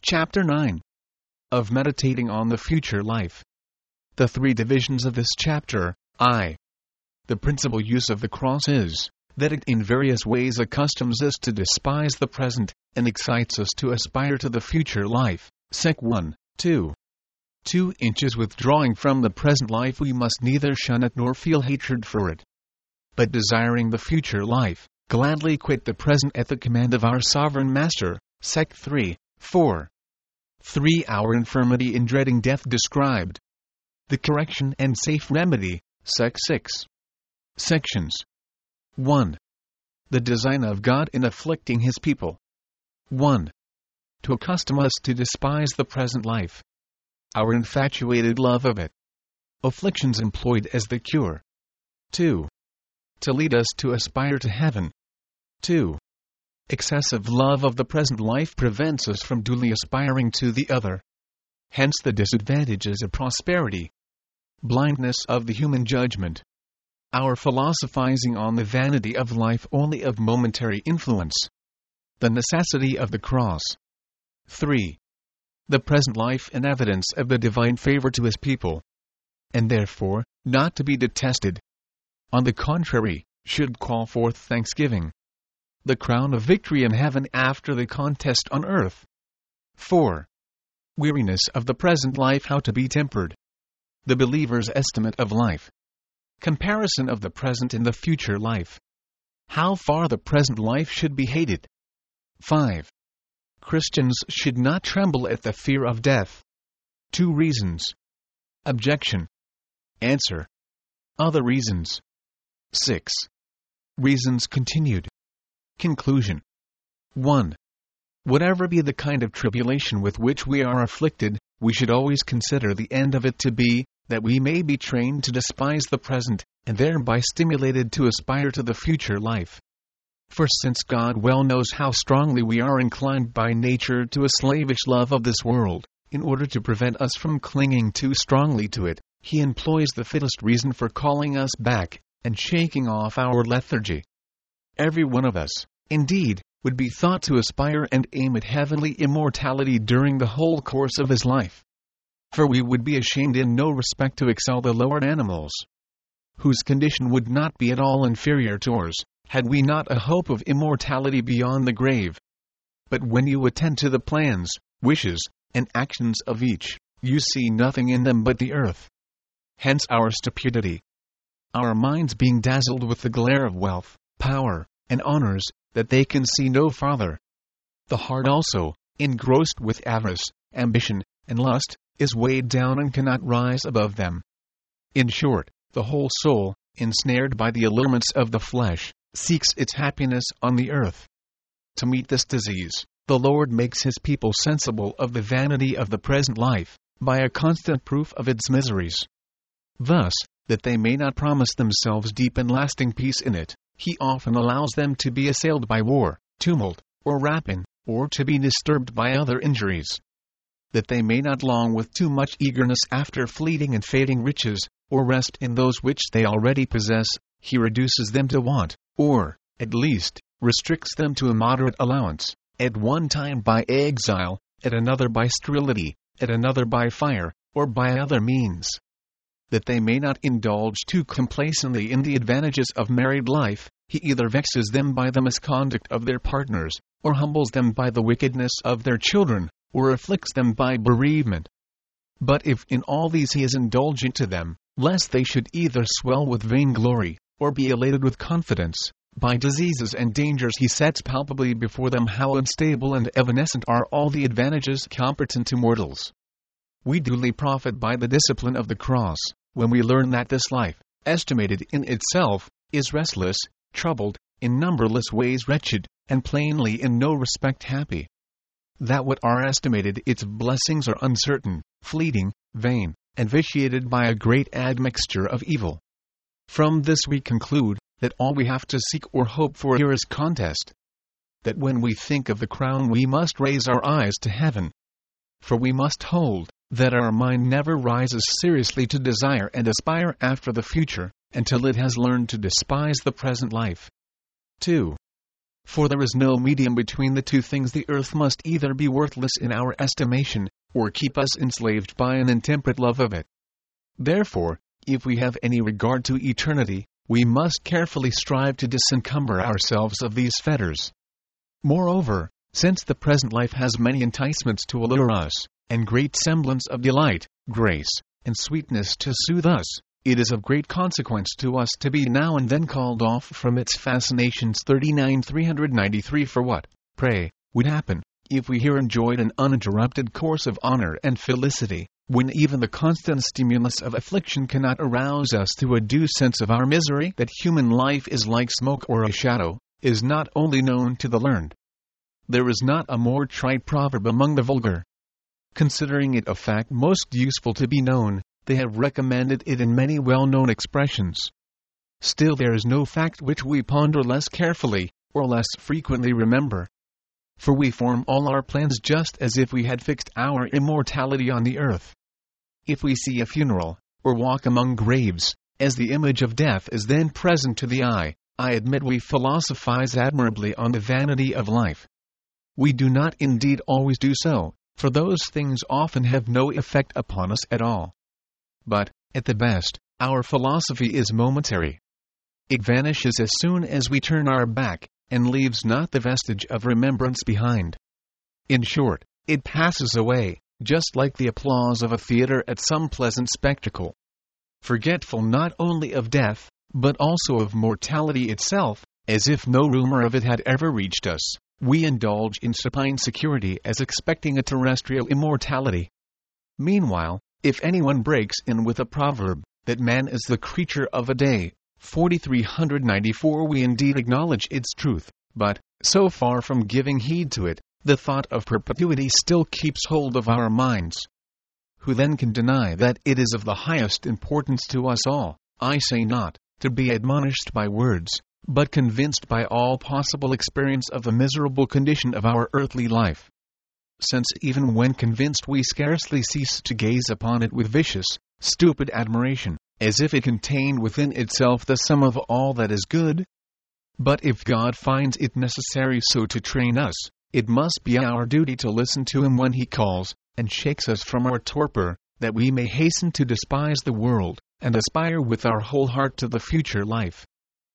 Chapter 9. Of Meditating on the Future Life. The three divisions of this chapter. The principal use of the cross is that it in various ways accustoms us to despise the present, and excites us to aspire to the future life. Sec 1, 2. 2 inches withdrawing from the present life, we must neither shun it nor feel hatred for it, but desiring the future life, gladly quit the present at the command of our sovereign master. Sec 3, 4. 3. Our infirmity in dreading death described. The correction and safe remedy. Sec 6. Sections. 1. The design of God in afflicting His people. 1. To accustom us to despise the present life. Our infatuated love of it. Afflictions employed as the cure. 2. To lead us to aspire to heaven. 2. Excessive love of the present life prevents us from duly aspiring to the other. Hence the disadvantages of prosperity. Blindness of the human judgment. Our philosophizing on the vanity of life only of momentary influence. The necessity of the cross. 3. The present life an evidence of the divine favor to His people, and therefore not to be detested. On the contrary, should call forth thanksgiving. The crown of victory in heaven after the contest on earth. 4. Weariness of the present life how to be tempered. The believer's estimate of life. Comparison of the present and the future life. How far the present life should be hated. 5. Christians should not tremble at the fear of death. 2 reasons. Objection. Answer. Other reasons. 6. Reasons continued. Conclusion. 1. Whatever be the kind of tribulation with which we are afflicted, we should always consider the end of it to be, that we may be trained to despise the present, and thereby stimulated to aspire to the future life. For since God well knows how strongly we are inclined by nature to a slavish love of this world, in order to prevent us from clinging too strongly to it, He employs the fittest reason for calling us back, and shaking off our lethargy. Every one of us, indeed, would be thought to aspire and aim at heavenly immortality during the whole course of his life. For we would be ashamed in no respect to excel the lower animals, whose condition would not be at all inferior to ours, had we not a hope of immortality beyond the grave. But when you attend to the plans, wishes, and actions of each, you see nothing in them but the earth. Hence our stupidity. Our minds being dazzled with the glare of wealth, power, and honors, that they can see no farther. The heart also, engrossed with avarice, ambition, and lust, is weighed down and cannot rise above them. In short, the whole soul, ensnared by the allurements of the flesh, seeks its happiness on the earth. To meet this disease, the Lord makes His people sensible of the vanity of the present life, by a constant proof of its miseries. Thus, that they may not promise themselves deep and lasting peace in it, He often allows them to be assailed by war, tumult, or rapine, or to be disturbed by other injuries. That they may not long with too much eagerness after fleeting and fading riches, or rest in those which they already possess, He reduces them to want, or, at least, restricts them to a moderate allowance, at one time by exile, at another by sterility, at another by fire, or by other means. That they may not indulge too complacently in the advantages of married life, He either vexes them by the misconduct of their partners, or humbles them by the wickedness of their children, or afflicts them by bereavement. But if in all these He is indulgent to them, lest they should either swell with vainglory, or be elated with confidence, by diseases and dangers He sets palpably before them how unstable and evanescent are all the advantages competent to mortals. We duly profit by the discipline of the cross, when we learn that this life, estimated in itself, is restless, troubled, in numberless ways wretched, and plainly in no respect happy. That what are estimated its blessings are uncertain, fleeting, vain, and vitiated by a great admixture of evil. From this we conclude, that all we have to seek or hope for here is contest. That when we think of the crown we must raise our eyes to heaven. For we must hold, that our mind never rises seriously to desire and aspire after the future, until it has learned to despise the present life. 2. For there is no medium between the two things. The earth must either be worthless in our estimation, or keep us enslaved by an intemperate love of it. Therefore, if we have any regard to eternity, we must carefully strive to disencumber ourselves of these fetters. Moreover, since the present life has many enticements to allure us, and great semblance of delight, grace, and sweetness to soothe us, it is of great consequence to us to be now and then called off from its fascinations. 39-393. For what, pray, would happen, if we here enjoyed an uninterrupted course of honor and felicity, when even the constant stimulus of affliction cannot arouse us to a due sense of our misery? That human life is like smoke or a shadow, is not only known to the learned. There is not a more trite proverb among the vulgar. Considering it a fact most useful to be known, they have recommended it in many well-known expressions. Still there is no fact which we ponder less carefully, or less frequently remember. For we form all our plans just as if we had fixed our immortality on the earth. If we see a funeral, or walk among graves, as the image of death is then present to the eye, I admit we philosophize admirably on the vanity of life. We do not indeed always do so, for those things often have no effect upon us at all. But, at the best, our philosophy is momentary. It vanishes as soon as we turn our back, and leaves not the vestige of remembrance behind. In short, it passes away, just like the applause of a theater at some pleasant spectacle. Forgetful not only of death, but also of mortality itself, as if no rumor of it had ever reached us, we indulge in supine security as expecting a terrestrial immortality. Meanwhile, if anyone breaks in with a proverb, that man is the creature of a day, 4394, we indeed acknowledge its truth, but, so far from giving heed to it, the thought of perpetuity still keeps hold of our minds. Who then can deny that it is of the highest importance to us all, I say not, to be admonished by words, but convinced by all possible experience of the miserable condition of our earthly life? Since even when convinced we scarcely cease to gaze upon it with vicious, stupid admiration, as if it contained within itself the sum of all that is good. But if God finds it necessary so to train us, it must be our duty to listen to Him when He calls, and shakes us from our torpor, that we may hasten to despise the world, and aspire with our whole heart to the future life.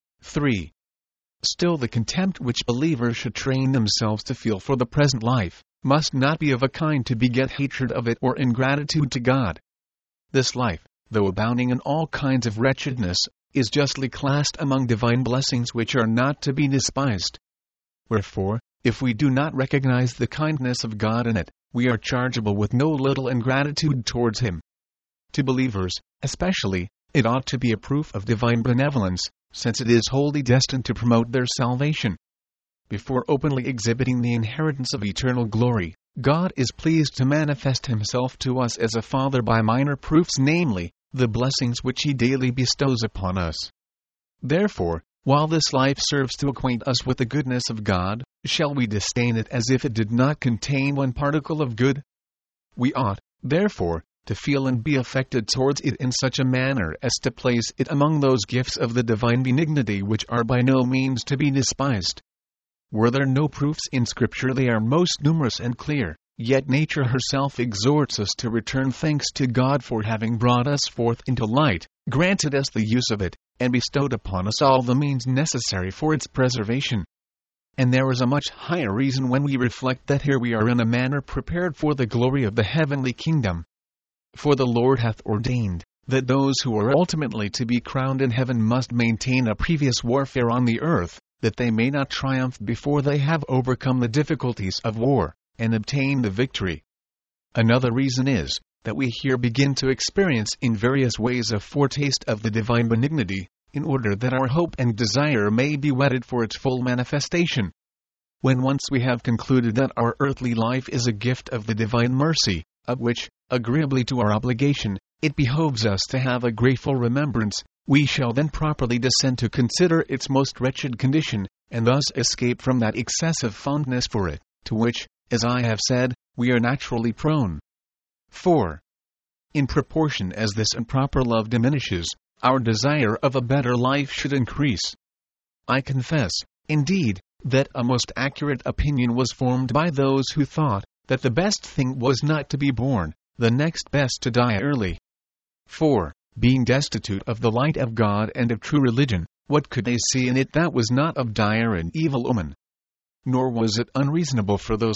3. Still the contempt which believers should train themselves to feel for the present life, must not be of a kind to beget hatred of it or ingratitude to God. This life, though abounding in all kinds of wretchedness, is justly classed among divine blessings which are not to be despised. Wherefore, if we do not recognize the kindness of God in it, we are chargeable with no little ingratitude towards Him. To believers, especially, it ought to be a proof of divine benevolence, since it is wholly destined to promote their salvation. Before openly exhibiting the inheritance of eternal glory, God is pleased to manifest Himself to us as a Father by minor proofs, namely, the blessings which He daily bestows upon us. Therefore, while this life serves to acquaint us with the goodness of God, shall we disdain it as if it did not contain one particle of good? We ought, therefore, to feel and be affected towards it in such a manner as to place it among those gifts of the divine benignity which are by no means to be despised. Were there no proofs in Scripture, they are most numerous and clear, yet nature herself exhorts us to return thanks to God for having brought us forth into light, granted us the use of it, and bestowed upon us all the means necessary for its preservation. And there is a much higher reason when we reflect that here we are in a manner prepared for the glory of the heavenly kingdom. For the Lord hath ordained that those who are ultimately to be crowned in heaven must maintain a previous warfare on the earth, that they may not triumph before they have overcome the difficulties of war, and obtain the victory. Another reason is, that we here begin to experience in various ways a foretaste of the divine benignity, in order that our hope and desire may be whetted for its full manifestation. When once we have concluded that our earthly life is a gift of the divine mercy, of which, agreeably to our obligation, it behoves us to have a grateful remembrance, we shall then properly descend to consider its most wretched condition, and thus escape from that excessive fondness for it, to which, as I have said, we are naturally prone. 4. In proportion as this improper love diminishes, our desire of a better life should increase. I confess, indeed, that a most accurate opinion was formed by those who thought that the best thing was not to be born, the next best to die early. For, being destitute of the light of God and of true religion, what could they see in it that was not of dire and evil omen? Nor was it unreasonable for those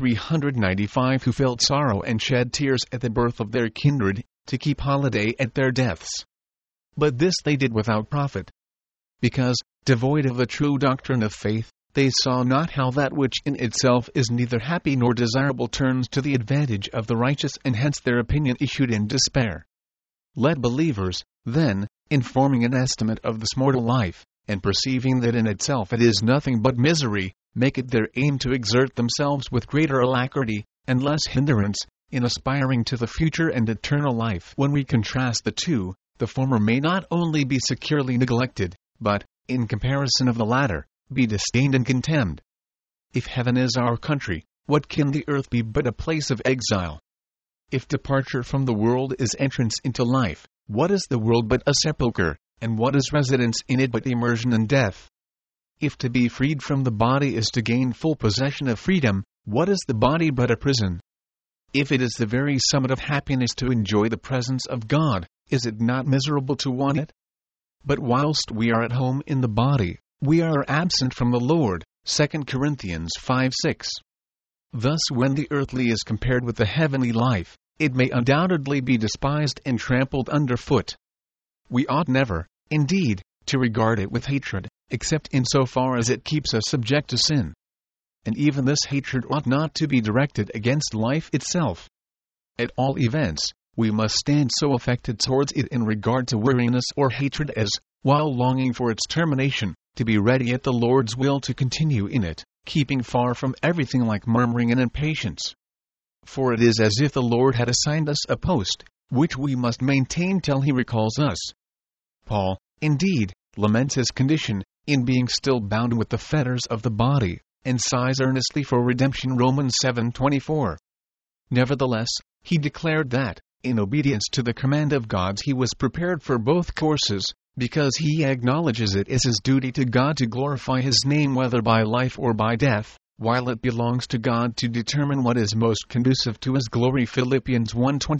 4,395 who felt sorrow and shed tears at the birth of their kindred, to keep holiday at their deaths. But this they did without profit. Because, devoid of the true doctrine of faith, they saw not how that which in itself is neither happy nor desirable turns to the advantage of the righteous, and hence their opinion issued in despair. Let believers, then, in forming an estimate of this mortal life, and perceiving that in itself it is nothing but misery, make it their aim to exert themselves with greater alacrity, and less hindrance, in aspiring to the future and eternal life. When we contrast the two, the former may not only be securely neglected, but, in comparison of the latter, be disdained and contemned. If heaven is our country, what can the earth be but a place of exile? If departure from the world is entrance into life, what is the world but a sepulchre, and what is residence in it but immersion in death? If to be freed from the body is to gain full possession of freedom, what is the body but a prison? If it is the very summit of happiness to enjoy the presence of God, is it not miserable to want it? But whilst we are at home in the body, we are absent from the Lord. 2 Corinthians 5:6. Thus when the earthly is compared with the heavenly life, it may undoubtedly be despised and trampled underfoot. We ought never, indeed, to regard it with hatred, except in so far as it keeps us subject to sin. And even this hatred ought not to be directed against life itself. At all events, we must stand so affected towards it in regard to weariness or hatred as, while longing for its termination, to be ready at the Lord's will to continue in it, keeping far from everything like murmuring and impatience. For it is as if the Lord had assigned us a post, which we must maintain till He recalls us. Paul, indeed, laments his condition, in being still bound with the fetters of the body, and sighs earnestly for redemption. Romans 7:24. Nevertheless, he declared that, in obedience to the command of God, he was prepared for both courses, because he acknowledges it as his duty to God to glorify his name whether by life or by death, while it belongs to God to determine what is most conducive to his glory. Philippians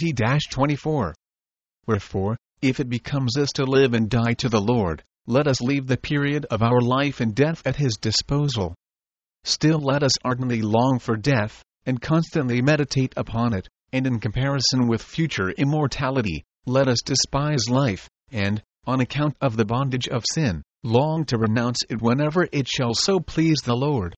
1:20-24. Wherefore, if it becomes us to live and die to the Lord, let us leave the period of our life and death at his disposal. Still let us ardently long for death, and constantly meditate upon it, and in comparison with future immortality, let us despise life, and, on account of the bondage of sin, long to renounce it whenever it shall so please the Lord.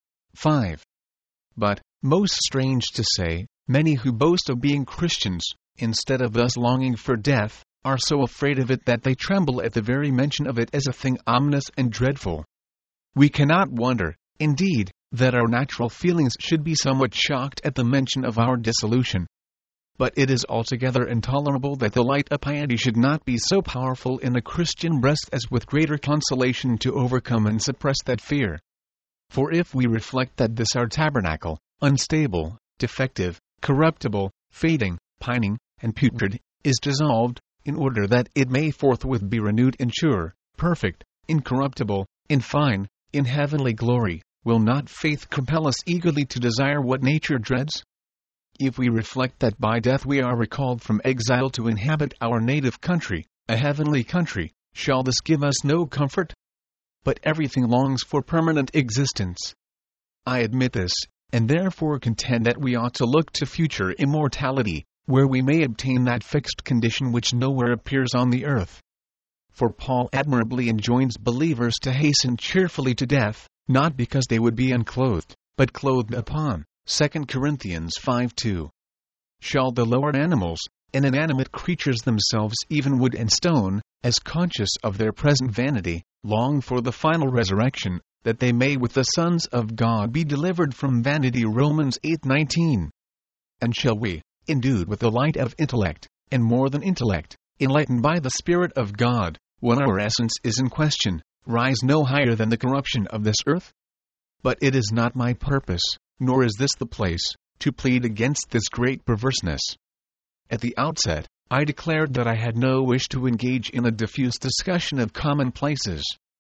5. But, most strange to say, many who boast of being Christians, instead of thus longing for death, are so afraid of it that they tremble at the very mention of it as a thing ominous and dreadful. We cannot wonder, indeed, that our natural feelings should be somewhat shocked at the mention of our dissolution. But it is altogether intolerable that the light of piety should not be so powerful in a Christian breast as with greater consolation to overcome and suppress that fear. For if we reflect that this our tabernacle, unstable, defective, corruptible, fading, pining, and putrid, is dissolved, in order that it may forthwith be renewed in sure, perfect, incorruptible, in fine, in heavenly glory, will not faith compel us eagerly to desire what nature dreads? If we reflect that by death we are recalled from exile to inhabit our native country, a heavenly country, shall this give us no comfort? But everything longs for permanent existence. I admit this, and therefore contend that we ought to look to future immortality, where we may obtain that fixed condition which nowhere appears on the earth. For Paul admirably enjoins believers to hasten cheerfully to death, not because they would be unclothed, but clothed upon. 2 Corinthians 5:2. Shall the lower animals, and inanimate creatures themselves, even wood and stone, as conscious of their present vanity, long for the final resurrection, that they may with the sons of God be delivered from vanity? Romans 8:19. And shall we, endued with the light of intellect, and more than intellect, enlightened by the Spirit of God, when our essence is in question, rise no higher than the corruption of this earth? But it is not my purpose, nor is this the place, to plead against this great perverseness. At the outset, I declared that I had no wish to engage in a diffuse discussion of commonplaces.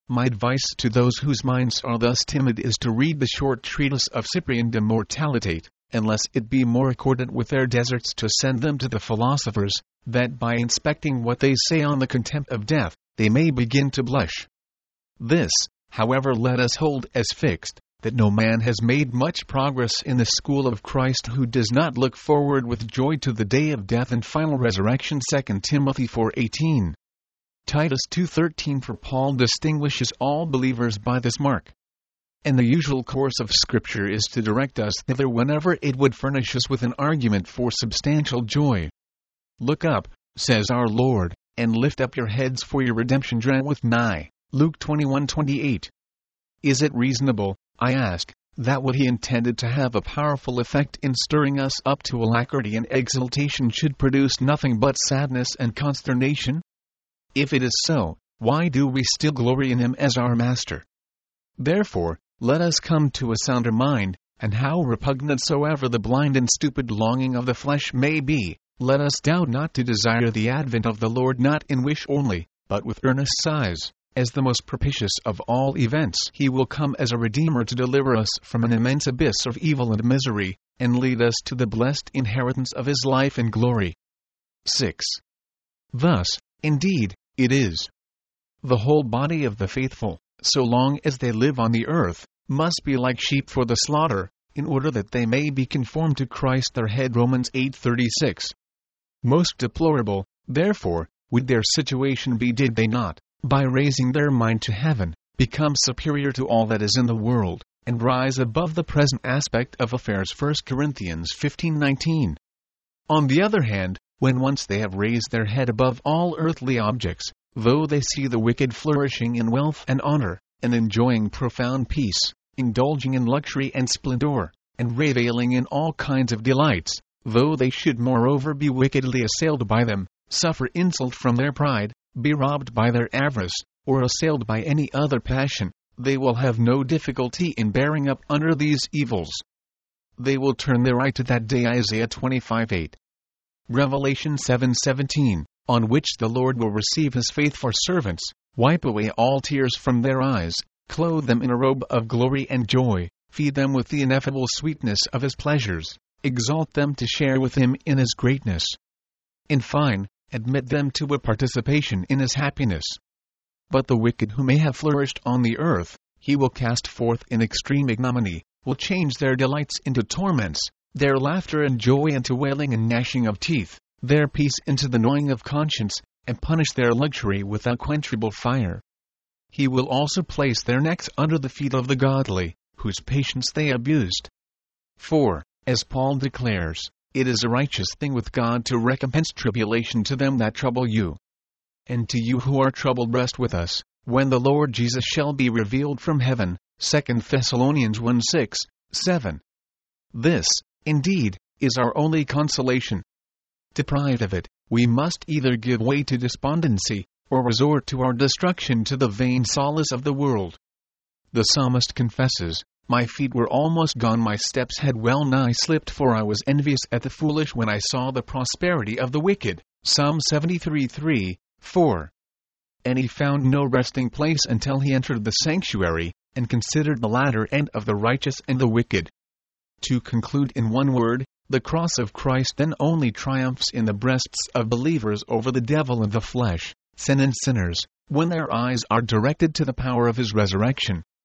My advice to those whose minds are thus timid is to read the short treatise of Cyprian de Mortalitate, unless it be more accordant with their deserts to send them to the philosophers, that by inspecting what they say on the contempt of death, they may begin to blush. This, however, let us hold as fixed, that no man has made much progress in the school of Christ who does not look forward with joy to the day of death and final resurrection. 2 Timothy 4:18. Titus 2:13. For Paul distinguishes all believers by this mark. And the usual course of Scripture is to direct us thither whenever it would furnish us with an argument for substantial joy. Look up, says our Lord, and lift up your heads, for your redemption draweth nigh. Luke 21:28. Is it reasonable, I ask, that what he intended to have a powerful effect in stirring us up to alacrity and exultation should produce nothing but sadness and consternation? If it is so, why do we still glory in him as our Master? Therefore, let us come to a sounder mind, and how repugnant soever the blind and stupid longing of the flesh may be, let us doubt not to desire the advent of the Lord not in wish only, but with earnest sighs, as the most propitious of all events. He will come as a Redeemer to deliver us from an immense abyss of evil and misery, and lead us to the blessed inheritance of his life and glory. 6. Thus, indeed, it is. The whole body of the faithful, so long as they live on the earth, must be like sheep for the slaughter, in order that they may be conformed to Christ their head. Romans 8:36. Most deplorable, therefore, would their situation be did they not, by raising their mind to heaven, become superior to all that is in the world, and rise above the present aspect of affairs. 1 Corinthians 15:19. On the other hand, when once they have raised their head above all earthly objects, though they see the wicked flourishing in wealth and honor, and enjoying profound peace, indulging in luxury and splendor, and reveling in all kinds of delights, though they should moreover be wickedly assailed by them, suffer insult from their pride, be robbed by their avarice, or assailed by any other passion, they will have no difficulty in bearing up under these evils. They will turn their eye to that day. Isaiah 25:8. Revelation 7:17, on which the Lord will receive his faithful servants, wipe away all tears from their eyes, clothe them in a robe of glory and joy, feed them with the ineffable sweetness of his pleasures, exalt them to share with him in his greatness. In fine, admit them to a participation in his happiness. But the wicked who may have flourished on the earth, he will cast forth in extreme ignominy, will change their delights into torments, their laughter and joy into wailing and gnashing of teeth, their peace into the gnawing of conscience, and punish their luxury with unquenchable fire. He will also place their necks under the feet of the godly, whose patience they abused. For, as Paul declares, it is a righteous thing with God to recompense tribulation to them that trouble you. And to you who are troubled rest with us, when the Lord Jesus shall be revealed from heaven. 2 Thessalonians 1:6, 7. This, indeed, is our only consolation. Deprived of it, we must either give way to despondency, or resort to our destruction, to the vain solace of the world. The psalmist confesses, "My feet were almost gone, my steps had well nigh slipped, for I was envious at the foolish when I saw the prosperity of the wicked." Psalm 73:3, 4. And he found no resting place until he entered the sanctuary, and considered the latter end of the righteous and the wicked. To conclude in one word, the cross of Christ then only triumphs in the breasts of believers over the devil and the flesh, sin and sinners, when their eyes are directed to the power of his resurrection,